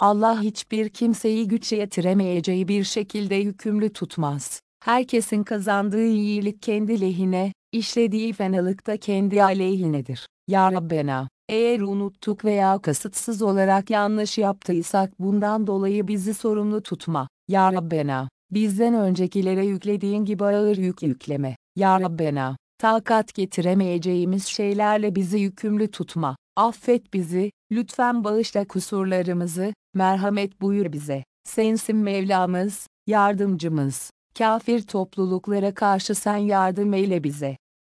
Allah hiçbir kimseyi güç yetiremeyeceği bir şekilde yükümlü tutmaz. Herkesin kazandığı iyilik kendi lehine, işlediği fenalık da kendi aleyhinedir. Ya Rabbena, eğer unuttuk veya kasıtsız olarak yanlış yaptıysak bundan dolayı bizi sorumlu tutma. Ya Rabbena, bizden öncekilere yüklediğin gibi ağır yük yükleme. Ya Rabbena, takat getiremeyeceğimiz şeylerle bizi yükümlü tutma. Affet bizi, lütfen bağışla kusurlarımızı, merhamet buyur bize. Sensin Mevlamız, yardımcımız. Kafir topluluklara karşı sen yardım eyle bize.